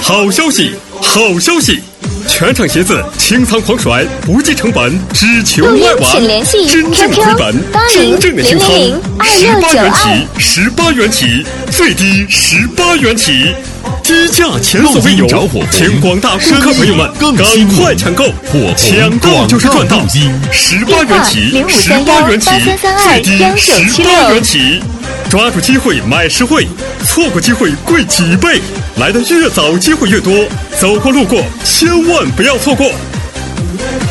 好消息，好消息！全场鞋子清仓狂甩，不计成本，只求卖完。 请联系真正亏本，真正的清仓，18元起，18元起，最低18元起。低价前所未有，请广大顾客朋友们赶快抢购，抢购就是赚到！18元起，18元起，最低18元起，抓住机会买实惠，错过机会贵几倍，来的越早机会越多，走过路过千万不要错过。